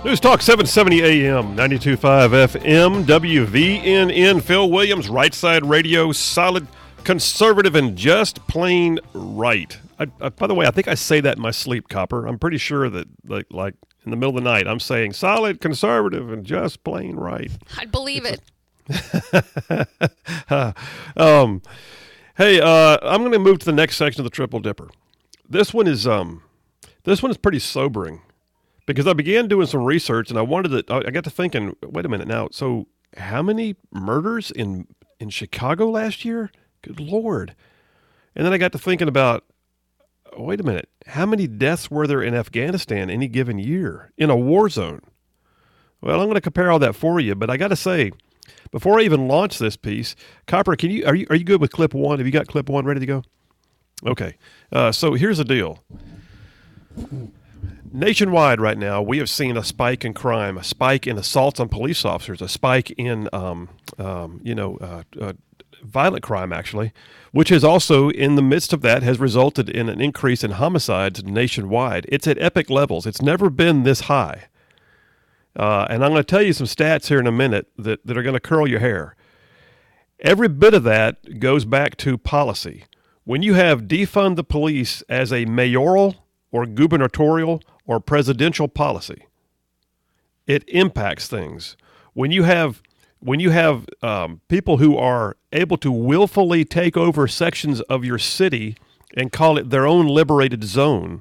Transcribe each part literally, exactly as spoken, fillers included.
News Talk seven seventy A M, ninety-two point five F M, W V N N. Phil Williams, Right Side Radio, solid, conservative, and just plain right. I, I, by the way, I think I say that in my sleep, Copper. I'm pretty sure that, like, like in the middle of the night, I'm saying solid, conservative, and just plain right. I'd believe it. um, hey, uh, I'm going to move to the next section of the Triple Dipper. This one is um, this one is pretty sobering. Because I began doing some research and I wanted to, I got to thinking, wait a minute now, so how many murders in, in Chicago last year? Good Lord. And then I got to thinking about, wait a minute, how many deaths were there in Afghanistan any given year in a war zone? Well, I'm going to compare all that for you, but I got to say, before I even launch this piece, Copper, can you, are you, are you good with clip one? Have you got clip one ready to go? Okay. Uh, so here's the deal. Nationwide right now, we have seen a spike in crime, a spike in assaults on police officers, a spike in, um, um, you know, uh, uh, violent crime, actually, which has also, in the midst of that, has resulted in an increase in homicides nationwide. It's at epic levels. It's never been this high. Uh, and I'm going to tell you some stats here in a minute that, that are going to curl your hair. Every bit of that goes back to policy. When you have defund the police as a mayoral or gubernatorial or presidential policy, it impacts things. When you have when you have um, people who are able to willfully take over sections of your city and call it their own liberated zone,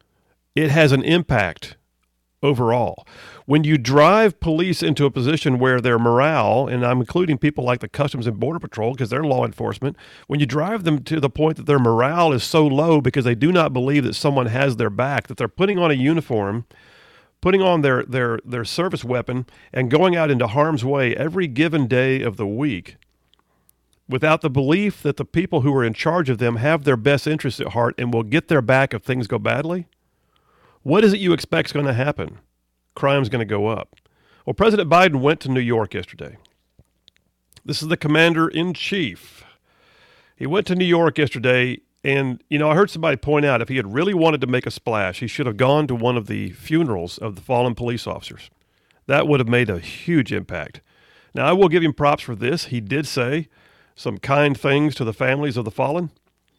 it has an impact overall. When you drive police into a position where their morale, and I'm including people like the Customs and Border Patrol because they're law enforcement, when you drive them to the point that their morale is so low because they do not believe that someone has their back, that they're putting on a uniform, putting on their, their, their service weapon, and going out into harm's way every given day of the week without the belief that the people who are in charge of them have their best interests at heart and will get their back if things go badly, what is it you expect is going to happen? Crime's going to go up. Well, President Biden went to New York yesterday. This is the commander-in-chief. He went to New York yesterday, and, you know, I heard somebody point out if he had really wanted to make a splash, he should have gone to one of the funerals of the fallen police officers. That would have made a huge impact. Now, I will give him props for this. He did say some kind things to the families of the fallen.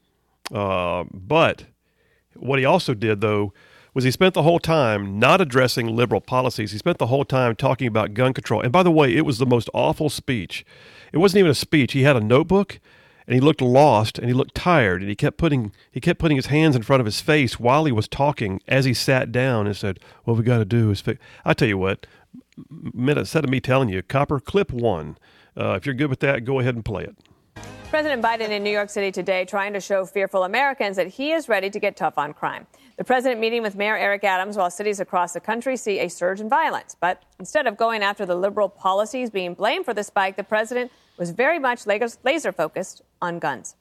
Uh, but what he also did, though, was he spent the whole time not addressing liberal policies. He spent the whole time talking about gun control. And by the way, it was the most awful speech. It wasn't even a speech. He had a notebook, and he looked lost, and he looked tired, and he kept putting he kept putting his hands in front of his face while he was talking as he sat down and said, what we got to do is fix. I tell you what, instead of me telling you, Copper, clip one. Uh, if you're good with that, go ahead and play it. President Biden in New York City today trying to show fearful Americans that he is ready to get tough on crime. The president meeting with Mayor Eric Adams while cities across the country see a surge in violence. But instead of going after the liberal policies being blamed for the spike, the president was very much laser focused on guns.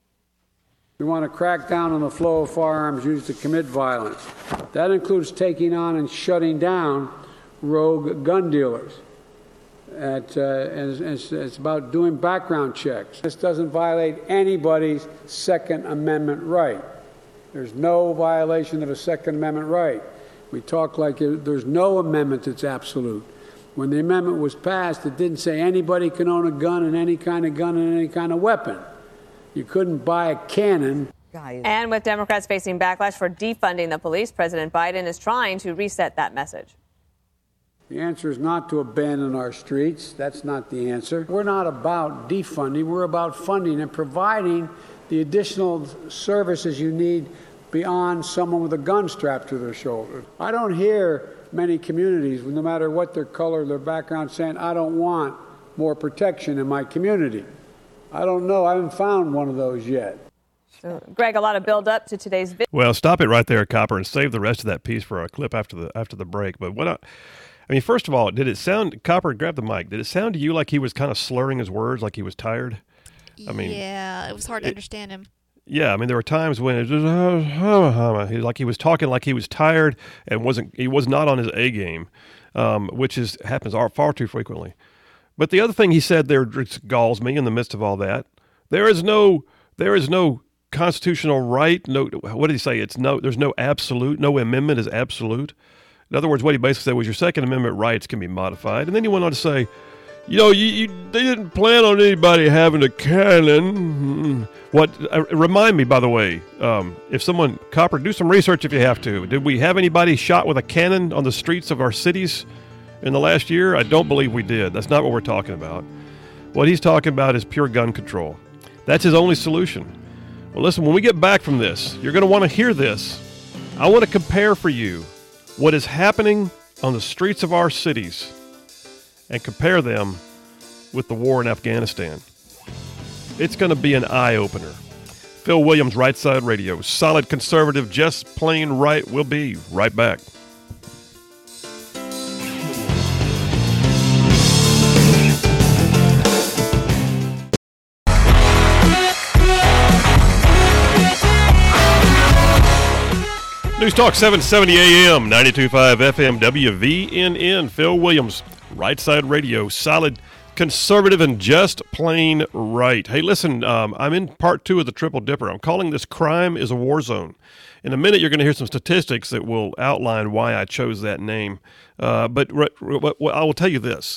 We want to crack down on the flow of firearms used to commit violence. That includes taking on and shutting down rogue gun dealers. At, uh, and it's, it's about doing background checks. This doesn't violate anybody's Second Amendment right. There's no violation of a Second Amendment right. We talk like it, there's no amendment that's absolute. When the amendment was passed, it didn't say anybody can own a gun and any kind of gun and any kind of weapon. You couldn't buy a cannon. And with Democrats facing backlash for defunding the police, President Biden is trying to reset that message. The answer is not to abandon our streets. That's not the answer. We're not about defunding. We're about funding and providing the additional services you need beyond someone with a gun strapped to their shoulder. I don't hear many communities, no matter what their color, their background, saying, I don't want more protection in my community. I don't know. I haven't found one of those yet. So, Greg, a lot of build up to today's video. Well, stop it right there, Copper, and save the rest of that piece for our clip after the after the break. But what I, I mean, first of all, did it sound, Copper, grab the mic, did it sound to you like he was kind of slurring his words, like he was tired? I mean, yeah, it was hard to it, understand him. Yeah, I mean, there were times when it was uh, like he was talking like he was tired and wasn't. He was not on his A game, um, which is happens far too frequently. But the other thing he said there galls me in the midst of all that. There is no, there is no constitutional right. No, what did he say? It's no. There's no absolute. No amendment is absolute. In other words, what he basically said was your Second Amendment rights can be modified. And then he went on to say, you know, you, you, they didn't plan on anybody having a cannon. What? Uh, remind me, by the way, um, if someone, Copper, do some research if you have to. Did we have anybody shot with a cannon on the streets of our cities in the last year? I don't believe we did. That's not what we're talking about. What he's talking about is pure gun control. That's his only solution. Well, listen, when we get back from this, you're going to want to hear this. I want to compare for you what is happening on the streets of our cities and compare them with the war in Afghanistan. It's going to be an eye-opener. Phil Williams, Right Side Radio. Solid conservative, just plain right. We'll be right back. News Talk seven seventy A M, ninety-two point five F M, W V N N. Phil Williams, Right Side Radio. Solid, conservative, and just plain right. Hey, listen, um, I'm in part two of the Triple Dipper. I'm calling this Crime is a War Zone. In a minute, you're going to hear some statistics that will outline why I chose that name. Uh, but re- re- I will tell you this.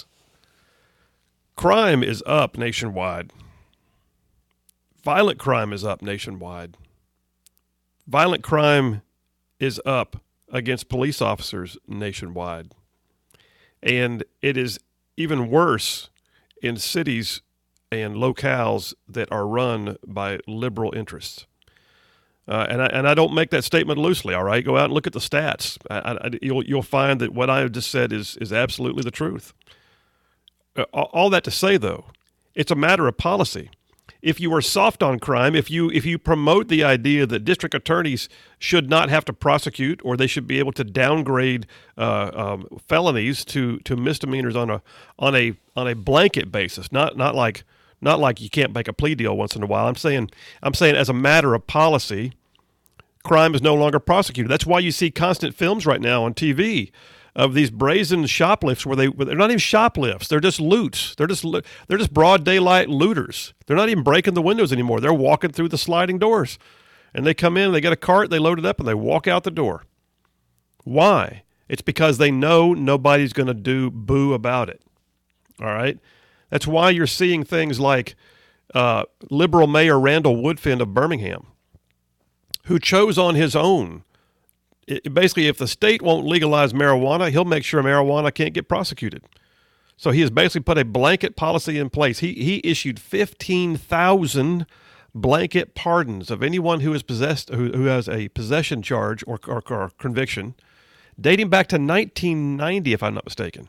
Crime is up nationwide. Violent crime is up nationwide. Violent crime is up against police officers nationwide. And it is even worse in cities and locales that are run by liberal interests. Uh, and, I, and I don't make that statement loosely, all right? Go out and look at the stats. I, I, you'll, you'll find that what I just said is, is absolutely the truth. Uh, all that to say, though, it's a matter of policy. If you are soft on crime, if you if you promote the idea that district attorneys should not have to prosecute, or they should be able to downgrade uh, um, felonies to, to misdemeanors on a on a on a blanket basis, not not like not like you can't make a plea deal once in a while. I'm saying I'm saying as a matter of policy, crime is no longer prosecuted. That's why you see constant films right now on T V of these brazen shoplifts where they they're not even shoplifts, they're just loots. They're just they're just broad daylight looters. They're not even breaking the windows anymore. They're walking through the sliding doors. And they come in, they get a cart, they load it up, and they walk out the door. Why? It's because they know nobody's going to do boo about it. All right? That's why you're seeing things like uh, liberal Mayor Randall Woodfin of Birmingham, who chose on his own. It, basically, if the state won't legalize marijuana, he'll make sure marijuana can't get prosecuted. So he has basically put a blanket policy in place. He he issued fifteen thousand blanket pardons of anyone who is possessed, who, who has a possession charge or, or, or conviction, dating back to nineteen ninety, if I'm not mistaken.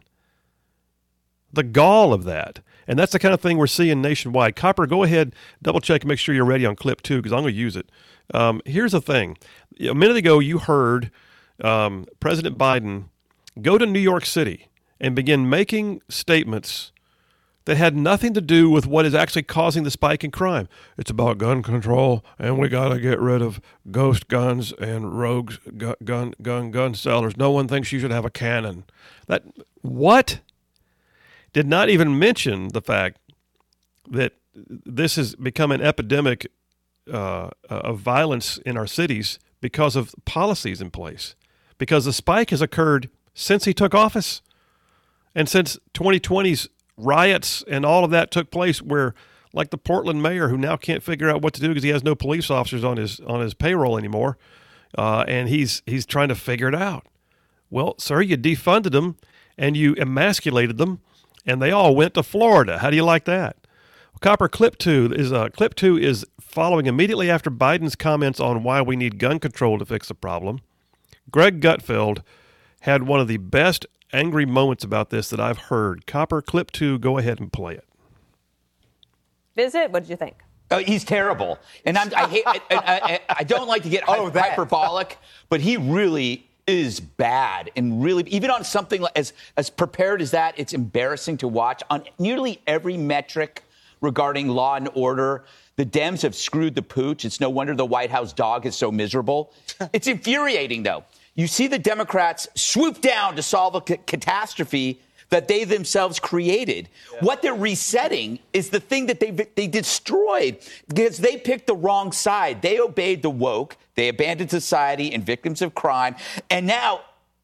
The gall of that. And that's the kind of thing we're seeing nationwide. Copper, go ahead, double check and make sure you're ready on clip two, because I'm going to use it. Um, here's the thing. A minute ago, you heard um, President Biden go to New York City and begin making statements that had nothing to do with what is actually causing the spike in crime. It's about gun control, and we got to get rid of ghost guns and rogues, gun, gun, gun, gun sellers. No one thinks you should have a cannon. That what? Did not even mention the fact that this has become an epidemic uh, of violence in our cities because of policies in place, because the spike has occurred since he took office and since twenty twenty's riots and all of that took place, where like the Portland mayor, who now can't figure out what to do because he has no police officers on his on his payroll anymore, uh, and he's he's trying to figure it out. Well, sir, you defunded them and you emasculated them, and they all went to Florida. How do you like that? Well, Copper, clip two is uh, clip two is following immediately after Biden's comments on why we need gun control to fix the problem. Greg Gutfeld had one of the best angry moments about this that I've heard. Copper, clip two, go ahead and play it. Visit, what did you think? Oh, he's terrible. And I'm, I hate, I, I, I don't like to get oh, hy- hyperbolic, but he really is bad. And really, even on something as, as prepared as that, it's embarrassing to watch. On nearly every metric regarding law and order, the Dems have screwed the pooch. It's no wonder the White House dog is so miserable. It's infuriating, though. You see the Democrats swoop down to solve a c- catastrophe that they themselves created. Yeah. What they're resetting is the thing that they they destroyed because they picked the wrong side. They obeyed the woke. They abandoned society and victims of crime. And now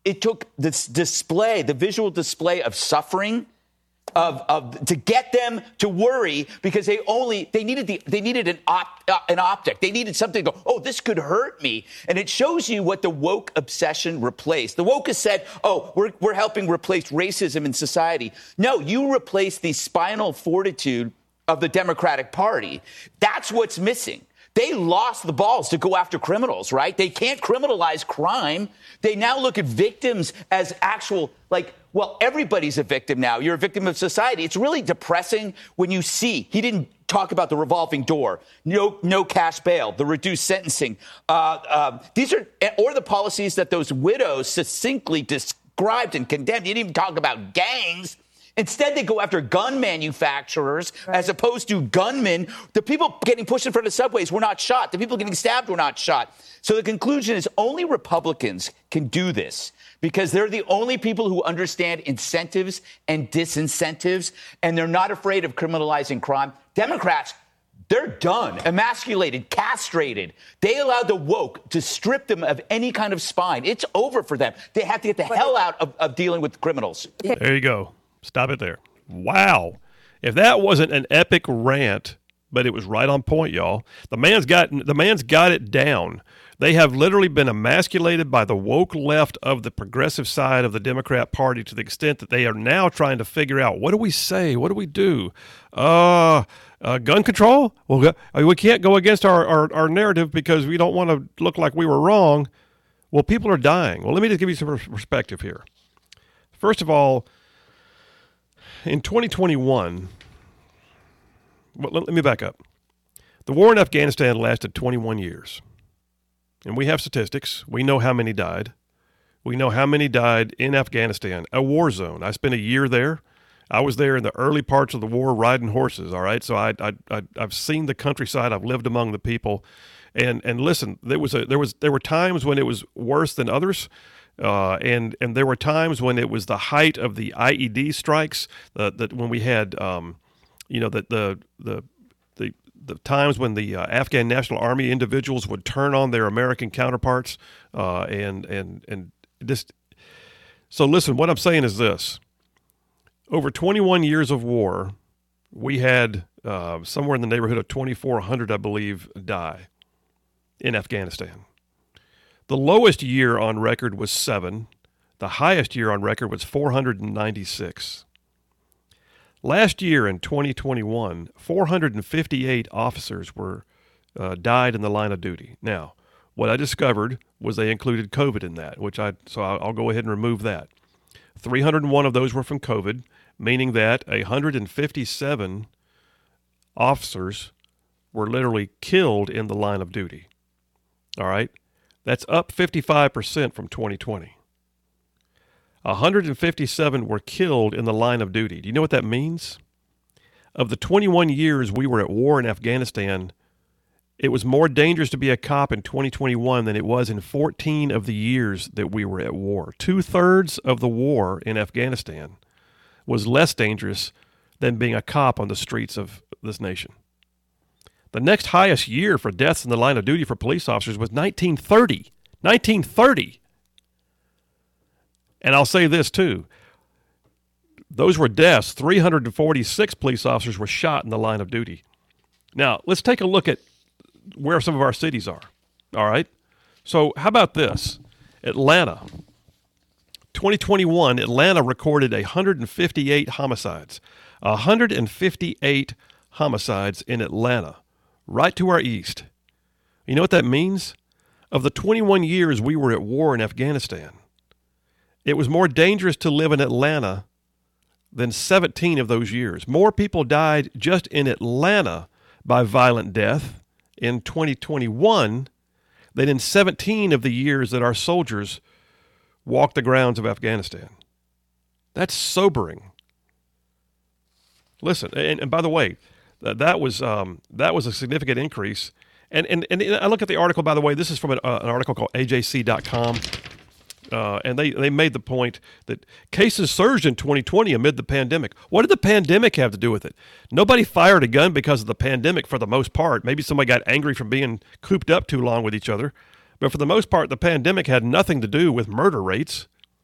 it took this display, the visual display of suffering, of of to get them to worry because they only they needed the they needed an op, uh, an optic. They needed something to go, oh, this could hurt me. And it shows you what the woke obsession replaced. The woke has said, oh, we're we're helping replace racism in society. No, you replace the spinal fortitude of the Democratic Party. That's what's missing. They lost the balls to go after criminals, right? They can't criminalize crime. They now look at victims as actual, like, well, everybody's a victim now. You're a victim of society. It's really depressing when you see, he didn't talk about the revolving door, no no cash bail, the reduced sentencing. Uh, uh, these are, or the policies that those widows succinctly described and condemned. He didn't even talk about gangs. Instead, they go after gun manufacturers right. as opposed to gunmen. The people getting pushed in front of subways were not shot. The people getting stabbed were not shot. So the conclusion is only Republicans can do this because they're the only people who understand incentives and disincentives, and they're not afraid of criminalizing crime. Democrats, they're done, emasculated, castrated. They allowed the woke to strip them of any kind of spine. It's over for them. They have to get the but hell out of, of dealing with criminals. There you go. Stop it there. Wow. If that wasn't an epic rant, but it was right on point, y'all. The man's got the man's got it down. They have literally been emasculated by the woke left of the progressive side of the Democrat Party to the extent that they are now trying to figure out, what do we say? What do we do? Uh, uh gun control? Well, we can't go against our, our, our narrative because we don't want to look like we were wrong. Well, people are dying. Well, let me just give you some perspective here. First of all, in twenty twenty-one, well, let me back up. The war in Afghanistan lasted twenty-one years. And we have statistics. We know how many died. We know how many died in Afghanistan, a war zone. I spent a year there. I was there in the early parts of the war riding horses, all right? So I, I, I, I've seen the countryside. I've lived among the people. And and listen, there was a, there was there were times when it was worse than others. Uh, and and there were times when it was the height of the I E D strikes, uh, that when we had, um, you know, that the the the the times when the uh, Afghan National Army individuals would turn on their American counterparts, uh, and and and just so listen. What I'm saying is this: over twenty-one years of war, we had uh, somewhere in the neighborhood of twenty-four hundred, I believe, die in Afghanistan. The lowest year on record was seven. The highest year on record was four hundred ninety-six. Last year in twenty twenty-one, four hundred fifty-eight officers were uh, died in the line of duty. Now, what I discovered was they included COVID in that, which I so I'll, I'll go ahead and remove that. three hundred one of those were from COVID, meaning that one hundred fifty-seven officers were literally killed in the line of duty. All right? That's up fifty-five percent from twenty twenty. one hundred fifty-seven were killed in the line of duty. Do you know what that means? Of the twenty-one years we were at war in Afghanistan, it was more dangerous to be a cop in twenty twenty-one than it was in fourteen of the years that we were at war. Two-thirds of the war in Afghanistan was less dangerous than being a cop on the streets of this nation. The next highest year for deaths in the line of duty for police officers was nineteen thirty. nineteen thirty. And I'll say this too. Those were deaths. three hundred forty-six police officers were shot in the line of duty. Now, let's take a look at where some of our cities are. All right? So how about this? Atlanta. twenty twenty-one, Atlanta recorded one hundred fifty-eight homicides. one hundred fifty-eight homicides in Atlanta. Right to our east. You know what that means? Of the twenty-one years we were at war in Afghanistan, it was more dangerous to live in Atlanta than seventeen of those years. More people died just in Atlanta by violent death in twenty twenty-one than in seventeen of the years that our soldiers walked the grounds of Afghanistan. That's sobering. Listen, and, and by the way, That was um, that was a significant increase. And, and and I look at the article, by the way, this is from an, uh, an article called A J C dot com. Uh, and they, they made the point that cases surged in twenty twenty amid the pandemic. What did the pandemic have to do with it? Nobody fired a gun because of the pandemic for the most part. Maybe somebody got angry from being cooped up too long with each other. But for the most part, the pandemic had nothing to do with murder rates.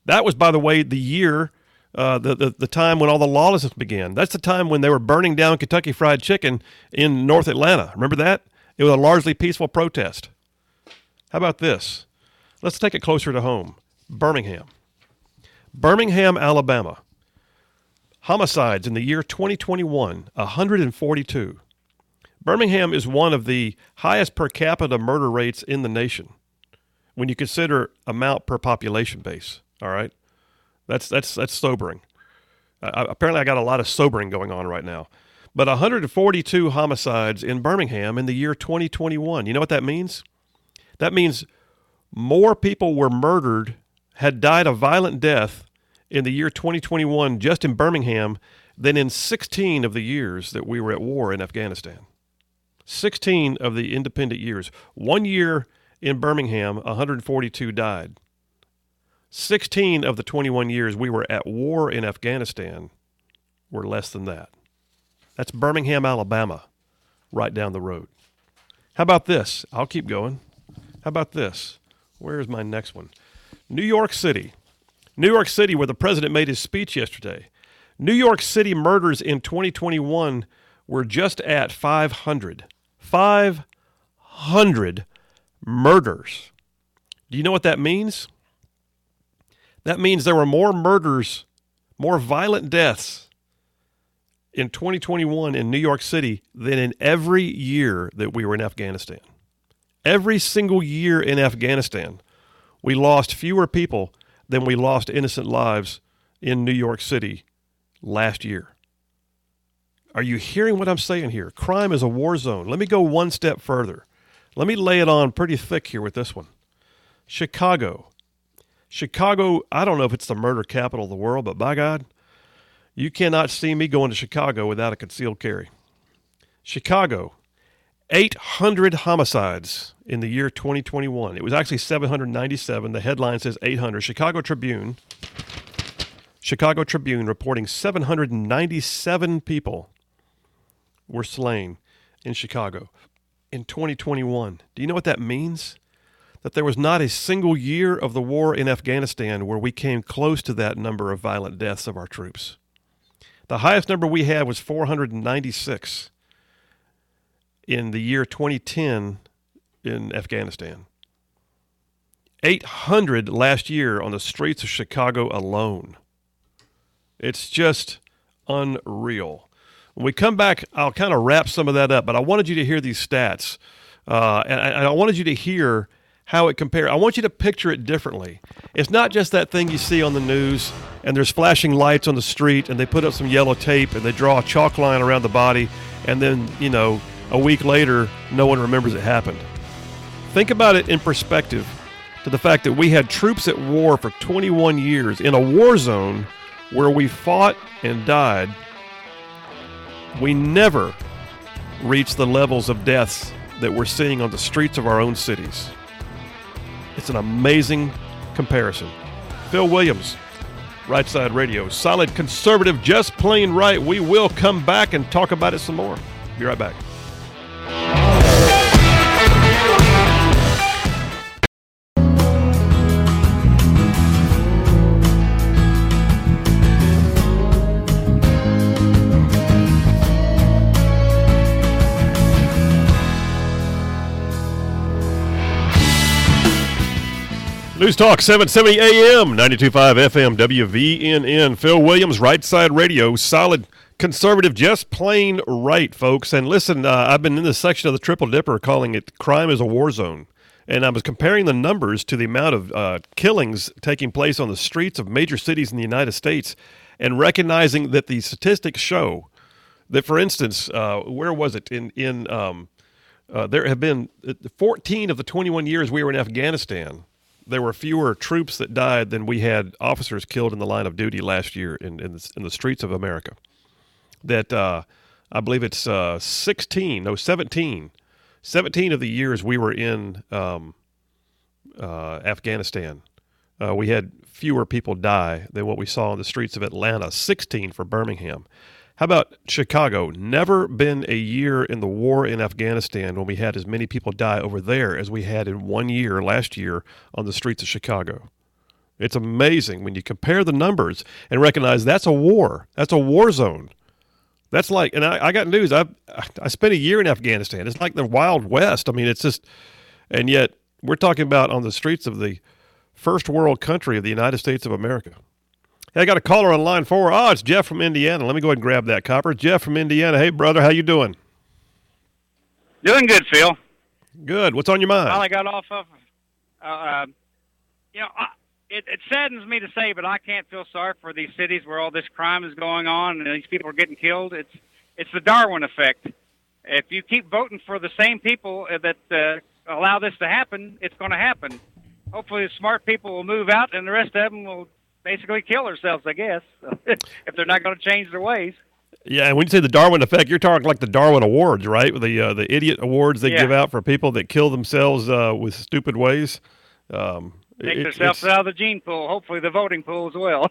That was, by the way, the year, uh, the, the the time when all the lawlessness began. That's the time when they were burning down Kentucky Fried Chicken in North Atlanta. Remember that? It was a largely peaceful protest. How about this? Let's take it closer to home. Birmingham. Birmingham, Alabama. Homicides in the year twenty twenty-one, one hundred forty-two. Birmingham is one of the highest per capita murder rates in the nation when you consider amount per population base. All right, that's that's that's sobering. Uh, apparently, I got a lot of sobering going on right now. But one hundred forty-two homicides in Birmingham in the year twenty twenty-one. You know what that means? That means more people were murdered, had died a violent death in the year twenty twenty-one just in Birmingham than in sixteen of the years that we were at war in Afghanistan. sixteen of the independent years. One year in Birmingham, one hundred forty-two died. sixteen of the twenty-one years we were at war in Afghanistan were less than that. That's Birmingham, Alabama, right down the road. How about this? I'll keep going. How about this? Where's my next one? New York City. New York City, where the president made his speech yesterday. New York City murders in twenty twenty-one were just at five hundred. five hundred murders. Do you know what that means? That means there were more murders, more violent deaths in twenty twenty-one in New York City than in every year that we were in Afghanistan. Every single year in Afghanistan, we lost fewer people than we lost innocent lives in New York City last year. Are you hearing what I'm saying here? Crime is a war zone. Let me go one step further. Let me lay it on pretty thick here with this one. Chicago. Chicago, I don't know if it's the murder capital of the world, but by God, you cannot see me going to Chicago without a concealed carry. Chicago, eight hundred homicides in the year twenty twenty-one. It was actually seven hundred ninety-seven. The headline says eight hundred. Chicago Tribune, Chicago Tribune reporting seven hundred ninety-seven people were slain in Chicago in twenty twenty-one. Do you know what that means? That there was not a single year of the war in Afghanistan where we came close to that number of violent deaths of our troops. The highest number we had was four hundred ninety-six in the year twenty ten in Afghanistan. eight hundred last year on the streets of Chicago alone. It's just unreal. When we come back, I'll kind of wrap some of that up, but I wanted you to hear these stats. Uh, and, and I wanted you to hear how it compares. I want you to picture it differently. It's not just that thing you see on the news and there's flashing lights on the street and they put up some yellow tape and they draw a chalk line around the body and then, you know, a week later, no one remembers it happened. Think about it in perspective to the fact that we had troops at war for twenty-one years in a war zone where we fought and died. We never reached the levels of deaths that we're seeing on the streets of our own cities. It's an amazing comparison. Phil Williams, Right Side Radio. Solid conservative, just plain right. We will come back and talk about it some more. Be right back. News Talk seven seventy A M, ninety-two point five F M, W V N N. Phil Williams, Right Side Radio. Solid conservative, just plain right, folks. And listen, uh, I've been in this section of the Triple Dipper calling it crime is a war zone. And I was comparing the numbers to the amount of uh, killings taking place on the streets of major cities in the United States and recognizing that the statistics show that, for instance, uh, where was it? In, in um, uh, there have been fourteen of the twenty-one years we were in Afghanistan. There were fewer troops that died than we had officers killed in the line of duty last year in in the, in the streets of America. That uh, I believe it's uh, sixteen, no, seventeen. seventeen of the years we were in um, uh, Afghanistan, uh, we had fewer people die than what we saw in the streets of Atlanta. sixteen for Birmingham. How about Chicago? Never been a year in the war in Afghanistan when we had as many people die over there as we had in one year last year on the streets of Chicago. It's amazing when you compare the numbers and recognize that's a war. That's a war zone. That's like, and I, I got news. I I spent a year in Afghanistan. It's like the Wild West. I mean, it's just, and yet we're talking about on the streets of the first world country of the United States of America. Hey, I got a caller on line four. Oh, it's Jeff from Indiana. Let me go ahead and grab that, Copper. Jeff from Indiana. Hey, brother, how you doing? Doing good, Phil. Good. What's on your mind? Finally got off of, uh, uh, you know, I, it, it saddens me to say, but I can't feel sorry for these cities where all this crime is going on and these people are getting killed. It's it's the Darwin effect. If you keep voting for the same people that uh, allow this to happen, it's going to happen. Hopefully the smart people will move out and the rest of them will basically kill themselves, I guess, if they're not going to change their ways. Yeah, and when you say the Darwin effect, you're talking like the Darwin Awards, right? The uh, the idiot awards they yeah. give out for people that kill themselves uh, with stupid ways. Um, Take it, themselves out of the gene pool, hopefully the voting pool as well.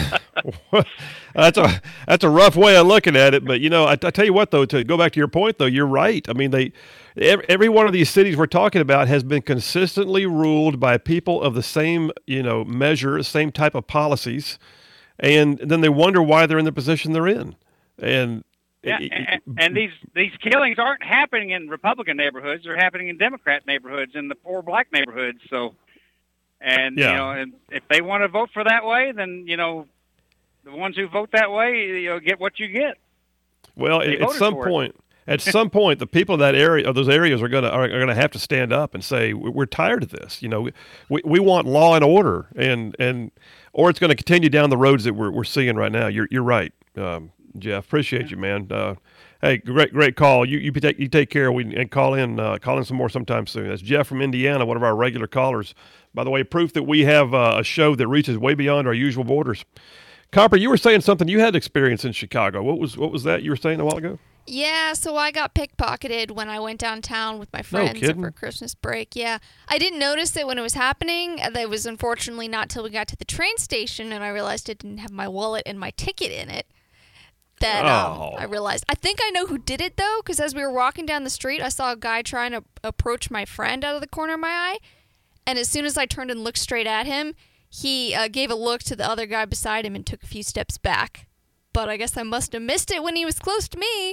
that's a that's a rough way of looking at it, but you know, I, I tell you what though, to go back to your point though, you're right. I mean, they every, every one of these cities we're talking about has been consistently ruled by people of the same, you know, measure, same type of policies, and then they wonder why they're in the position they're in. And yeah, and, and these these killings aren't happening in Republican neighborhoods; they're happening in Democrat neighborhoods, in the poor black neighborhoods. So, and yeah. you know, and if they want to vote for that way, then you know, the ones who vote that way, you know, get what you get. Well, they at some point, at some point, the people of that area, of those areas, are gonna are, are gonna have to stand up and say, "We're tired of this." You know, we we want law and order, and and or it's going to continue down the roads that we're we're seeing right now. You're you're right. Um, Jeff, appreciate you, man. Uh, hey, great, great call. You you take you take care. We and call in, uh, call in some more sometime soon. That's Jeff from Indiana, one of our regular callers. By the way, proof that we have uh, a show that reaches way beyond our usual borders. Copper, you were saying something you had experience in Chicago. What was what was that you were saying a while ago? Yeah, so I got pickpocketed when I went downtown with my friends No over Christmas break. Yeah, I didn't notice it when it was happening. It was unfortunately not till we got to the train station and I realized I didn't have my wallet and my ticket in it. That um, oh. I realized. I think I know who did it, though, because as we were walking down the street, I saw a guy trying to approach my friend out of the corner of my eye. And as soon as I turned and looked straight at him, he uh, gave a look to the other guy beside him and took a few steps back. But I guess I must have missed it when he was close to me.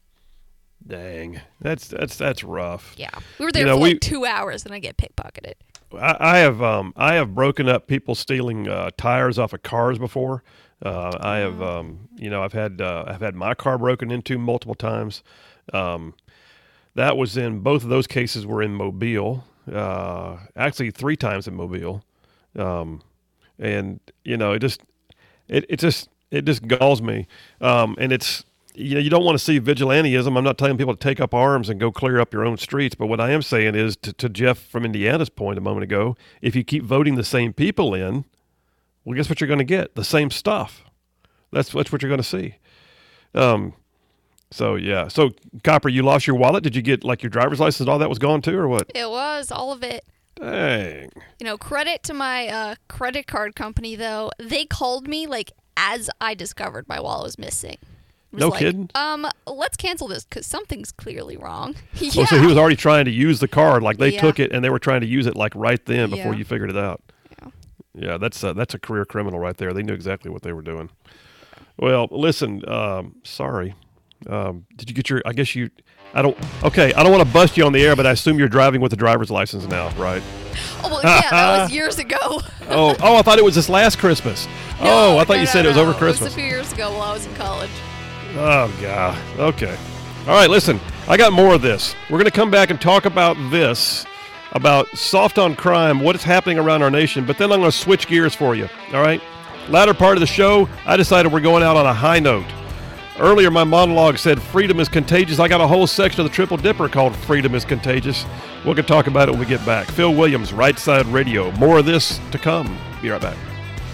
Dang, that's that's that's rough. Yeah, we were there you know, for we, like two hours, and I get pickpocketed. I, I have um I have broken up people stealing uh, tires off of cars before. Uh, I have, um, you know, I've had uh, I've had my car broken into multiple times. Um, that was in both of those cases were in Mobile. Uh, actually, three times in Mobile, um, and you know, it just it, it just it just galls me. Um, and it's you know, you don't want to see vigilantism. I'm not telling people to take up arms and go clear up your own streets, but what I am saying is to, to Jeff from Indiana's point a moment ago, if you keep voting the same people in, well, guess what you're going to get? The same stuff. That's that's what you're going to see. Um, so yeah. So Copper, you lost your wallet. Did you get like your driver's license and all that was gone too, or what? It was all of it. Dang. You know, credit to my uh, credit card company though. They called me like as I discovered my wallet was missing. It was No like, kidding. Um, let's cancel this because something's clearly wrong. yeah. Oh, so he was already trying to use the card, like they Yeah. took it and they were trying to use it like right then before Yeah. you figured it out. Yeah. Yeah, that's a, that's a career criminal right there. They knew exactly what they were doing. Well, listen, um, sorry. Um, did you get your, I guess you, I don't, okay, I don't want to bust you on the air, but I assume you're driving with a driver's license now, right? Oh, well, yeah, that was years ago. oh, oh, I thought it was this last Christmas. No, oh, I thought no, you no, said no. it was over It Christmas. was a few years ago while I was in college. Oh, God. Okay. All right, listen, I got more of this. We're going to come back and talk about this, about soft on crime, what is happening around our nation, but then I'm going to switch gears for you, all right? Latter part of the show, I decided we're going out on a high note. Earlier, my monologue said freedom is contagious. I got a whole section of the Triple Dipper called Freedom is Contagious. We're going to talk about it when we get back. Phil Williams, Right Side Radio. More of this to come. Be right back.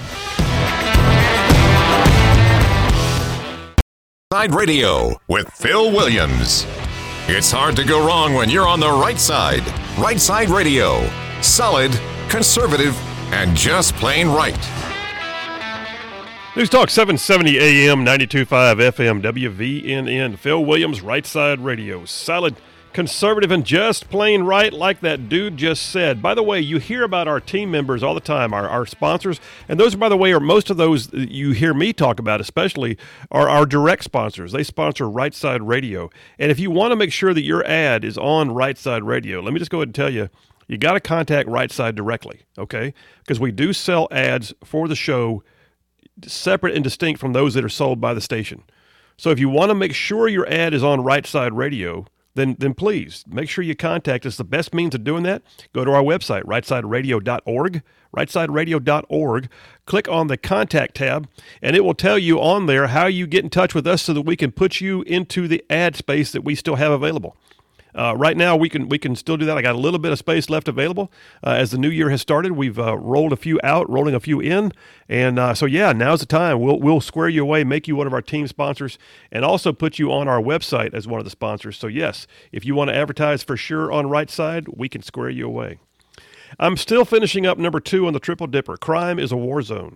Side Radio with Phil Williams. It's hard to go wrong when you're on the right side. Right Side Radio. Solid, conservative, and just plain right. News Talk seven seventy A M, ninety-two point five F M, W V N N. Phil Williams, Right Side Radio. Solid, Conservative and just plain right, like that dude just said. By the way, you hear about our team members all the time, our, our sponsors, and those, by the way, are most of those you hear me talk about, especially, are our direct sponsors. They sponsor Right Side Radio. And if you want to make sure that your ad is on Right Side Radio, let me just go ahead and tell you, you got to contact Right Side directly, okay? Because we do sell ads for the show separate and distinct from those that are sold by the station. So if you want to make sure your ad is on Right Side Radio, then then please make sure you contact us. The best means of doing that, go to our website, right side radio dot org, right side radio dot org. Click on the Contact tab, and it will tell you on there how you get in touch with us so that we can put you into the ad space that we still have available. Uh, right now, we can we can still do that. I got a little bit of space left available. Uh, as the new year has started, we've uh, rolled a few out, rolling a few in. And uh, so, yeah, now's the time. We'll we'll square you away, make you one of our team sponsors, and also put you on our website as one of the sponsors. So, yes, if you want to advertise for sure on Right Side, we can square you away. I'm still finishing up number two on the Triple Dipper. Crime is a war zone.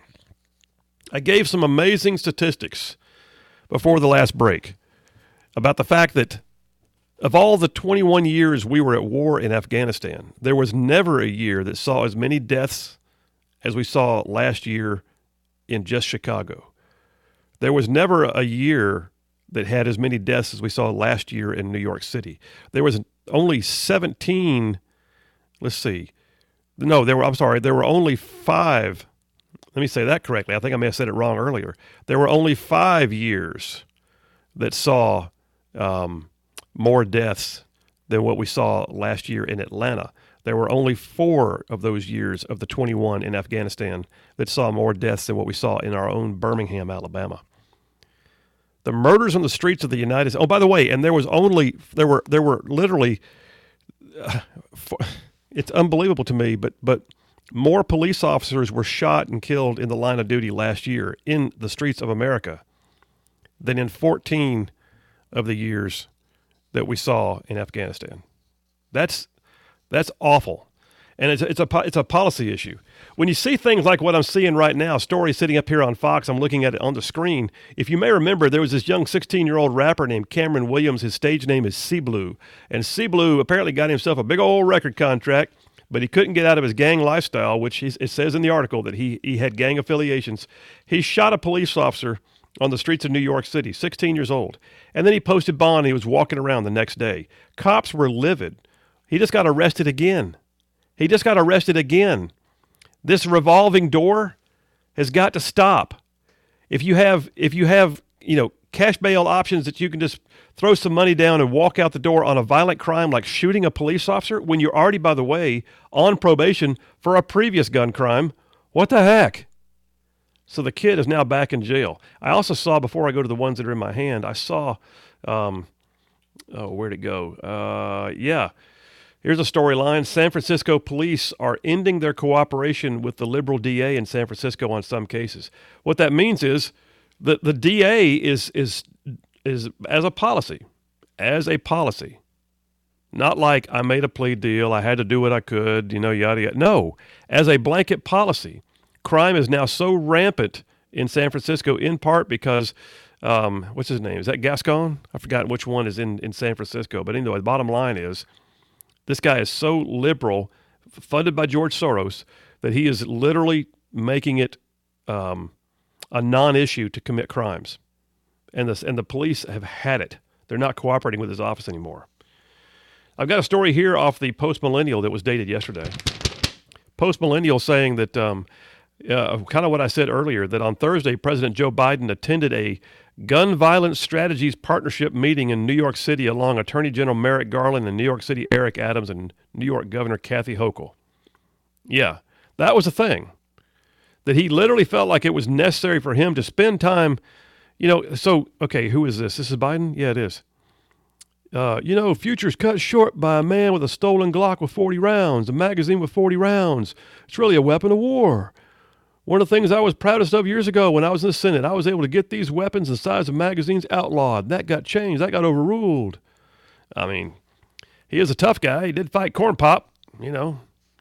I gave some amazing statistics before the last break about the fact that of all the twenty-one years we were at war in Afghanistan, there was never a year that saw as many deaths as we saw last year in just Chicago. There was never a year that had as many deaths as we saw last year in New York City. There was only seventeen, let's see. No, there were, I'm sorry, there were only five. Let me say that correctly. I think I may have said it wrong earlier. There were only five years that saw um, more deaths than what we saw last year in Atlanta. There were only four of those years of the twenty-one in Afghanistan that saw more deaths than what we saw in our own Birmingham, Alabama. The murders on the streets of the United States. Oh, by the way, and there was only there were there were literally. Uh, for, it's unbelievable to me, but but more police officers were shot and killed in the line of duty last year in the streets of America than in fourteen of the years that we saw in Afghanistan. That's that's awful, and it's it's a it's a policy issue. When you see things like what I'm seeing right now, stories sitting up here on Fox, I'm looking at it on the screen. If you may remember, there was this young sixteen-year-old rapper named Cameron Williams. His stage name is C-Blue, and C-Blue apparently got himself a big old record contract, but he couldn't get out of his gang lifestyle, which he, it says in the article that he he had gang affiliations. He shot a police officer on the streets of New York City, sixteen years old. And then he posted bond and he was walking around the next day. Cops were livid. He just got arrested again. He just got arrested again. This revolving door has got to stop. If you have, if you have, you know, cash bail options that you can just throw some money down and walk out the door on a violent crime like shooting a police officer when you're already, by the way, on probation for a previous gun crime, what the heck? So the kid is now back in jail. I also saw, before I go to the ones that are in my hand, I saw, um, oh, where'd it go? Uh, yeah. Here's a storyline. San Francisco police are ending their cooperation with the liberal D A in San Francisco on some cases. What that means is that the D A is, is, is as a policy, as a policy, not like I made a plea deal, I had to do what I could, you know, yada, yada. No, as a blanket policy, crime is now so rampant in San Francisco, in part because, um, what's his name? Is that Gascon? I've forgotten which one is in, in San Francisco. But anyway, the bottom line is this guy is so liberal, funded by George Soros, that he is literally making it um, a non-issue to commit crimes. And the, and the police have had it. They're not cooperating with his office anymore. I've got a story here off the Post Millennial that was dated yesterday. Post Millennial saying that... Um, Uh, kind of what I said earlier, that on Thursday, President Joe Biden attended a gun violence strategies partnership meeting in New York City along Attorney General Merrick Garland and New York City Eric Adams and New York Governor Kathy Hochul. Yeah, that was a thing. That he literally felt like it was necessary for him to spend time, you know, so, okay, who is this? This is Biden? Yeah, it is. Uh, you know, future's cut short by a man with a stolen Glock with forty rounds, a magazine with forty rounds. It's really a weapon of war. One of the things I was proudest of years ago when I was in the Senate, I was able to get these weapons the size of magazines outlawed. That got changed. That got overruled. I mean, he is a tough guy. He did fight Corn Pop, you know,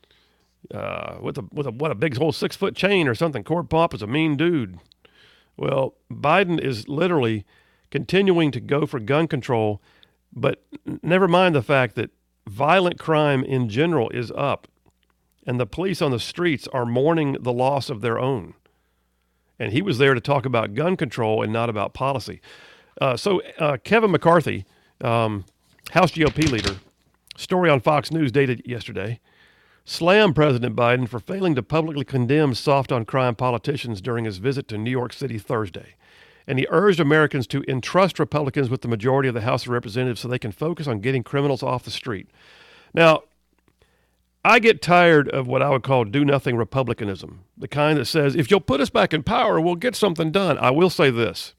uh, with a with a what a big whole six foot chain or something. Corn Pop is a mean dude. Well, Biden is literally continuing to go for gun control But never mind the fact that violent crime in general is up, and the police on the streets are mourning the loss of their own. And he was there to talk about gun control and not about policy. Uh, so uh, Kevin McCarthy, um, House G O P leader, story on Fox News dated yesterday, slammed President Biden for failing to publicly condemn soft-on-crime politicians during his visit to New York City Thursday. And he urged Americans to entrust Republicans with the majority of the House of Representatives so they can focus on getting criminals off the street. Now, I get tired of what I would call do-nothing Republicanism, the kind that says, if you'll put us back in power, we'll get something done. I will say this.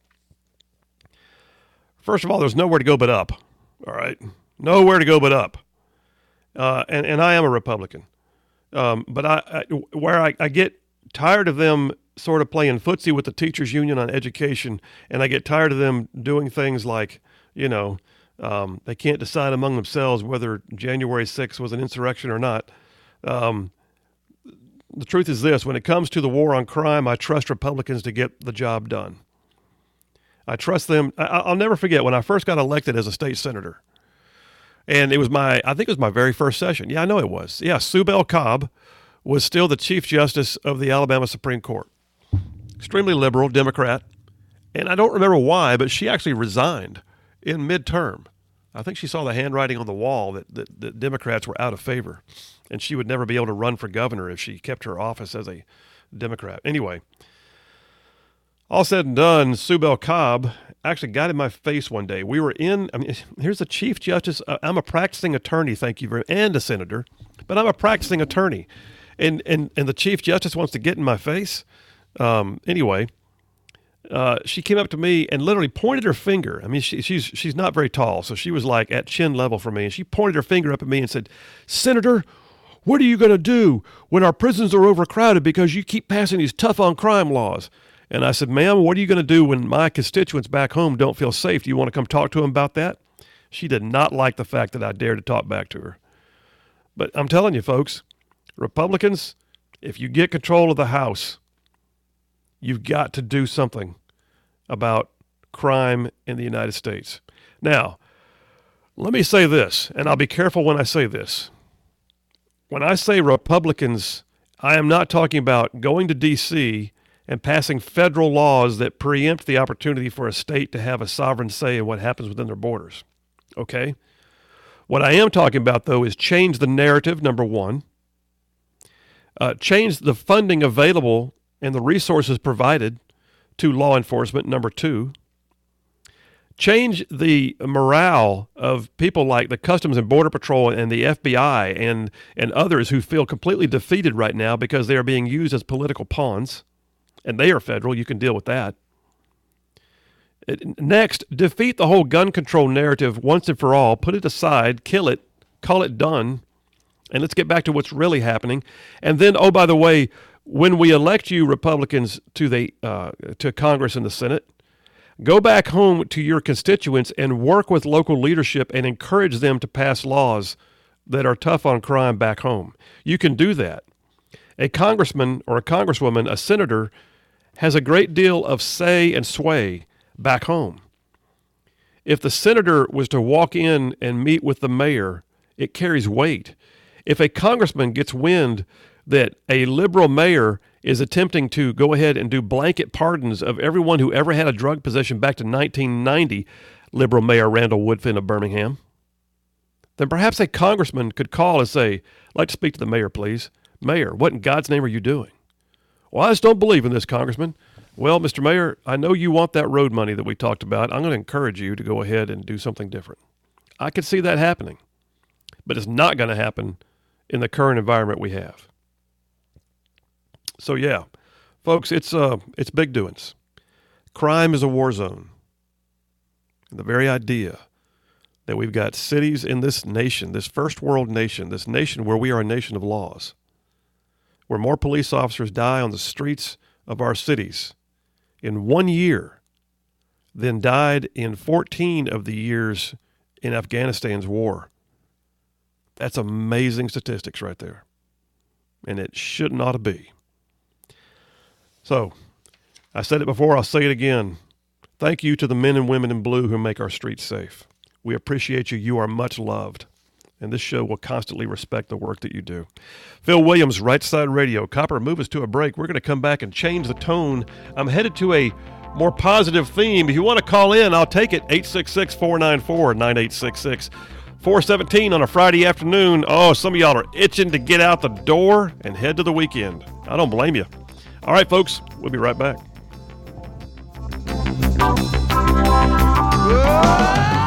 First of all, there's nowhere to go but up, all right? Nowhere to go but up. Uh, and, and I am a Republican. Um, but I, I where I, I get tired of them sort of playing footsie with the teachers union on education, and I get tired of them doing things like, you know, um, they can't decide among themselves whether January sixth was an insurrection or not. Um, the truth is this: when it comes to the war on crime, I trust Republicans to get the job done. I trust them. I, I'll never forget when I first got elected as a state senator, and it was my, I think it was my very first session. Yeah, I know it was. Yeah, Sue Bell Cobb was still the Chief Justice of the Alabama Supreme Court. Extremely liberal, Democrat. And I don't remember why, but she actually resigned in midterm. I think she saw the handwriting on the wall that, that, that Democrats were out of favor, and she would never be able to run for governor if she kept her office as a Democrat. Anyway, all said and done, Sue Bell Cobb actually got in my face one day. We were in, I mean, here's the Chief Justice. Uh, I'm a practicing attorney, thank you very much, and a senator, but I'm a practicing attorney. And, and, and the Chief Justice wants to get in my face. Um, anyway, uh, she came up to me and literally pointed her finger. I mean, she, she's she's not very tall, so she was like at chin level for me. And she pointed her finger up at me and said, "Senator, what are you going to do when our prisons are overcrowded because you keep passing these tough on crime laws?" And I said, "Ma'am, what are you going to do when my constituents back home don't feel safe? Do you want to come talk to them about that?" She did not like the fact that I dared to talk back to her. But I'm telling you, folks, Republicans, if you get control of the House, you've got to do something about crime in the United States. Now, let me say this, and I'll be careful when I say this. When I say Republicans, I am not talking about going to D C and passing federal laws that preempt the opportunity for a state to have a sovereign say in what happens within their borders. Okay? What I am talking about, though, is change the narrative, number one. Uh, change the funding available and the resources provided to law enforcement, number two. Change the morale of people like the Customs and Border Patrol and the F B I and, and others who feel completely defeated right now because they are being used as political pawns, and they are federal. You can deal with that. It, next, defeat the whole gun control narrative once and for all. Put it aside, kill it, call it done, and let's get back to what's really happening. And then, oh, by the way, when we elect you Republicans to the uh, to Congress and the Senate, go back home to your constituents and work with local leadership and encourage them to pass laws that are tough on crime back home. You can do that. A congressman or a congresswoman, a senator, has a great deal of say and sway back home. If the senator was to walk in and meet with the mayor, it carries weight. If a congressman gets wind that a liberal mayor is attempting to go ahead and do blanket pardons of everyone who ever had a drug possession back to nineteen ninety, liberal Mayor Randall Woodfin of Birmingham, then perhaps a congressman could call and say, "I'd like to speak to the mayor, please. Mayor, what in God's name are you doing?" "Well, I just don't believe in this, Congressman." "Well, Mister Mayor, I know you want that road money that we talked about. I'm going to encourage you to go ahead and do something different." I could see that happening, but it's not going to happen in the current environment we have. So yeah, folks, it's uh, it's big doings. Crime is a war zone. And the very idea that we've got cities in this nation, this first world nation, this nation where we are a nation of laws, where more police officers die on the streets of our cities in one year than died in fourteen of the years in Afghanistan's war. That's amazing statistics right there. And it shouldn't ought to be. So, I said it before, I'll say it again. Thank you to the men and women in blue who make our streets safe. We appreciate you. You are much loved. And this show will constantly respect the work that you do. Phil Williams, Right Side Radio. Copper, move us to a break. We're going to come back and change the tone. I'm headed to a more positive theme. If you want to call in, I'll take it. eight six six, four nine four, nine eight six six. four seventeen on a Friday afternoon. Oh, some of y'all are itching to get out the door and head to the weekend. I don't blame you. All right, folks, we'll be right back.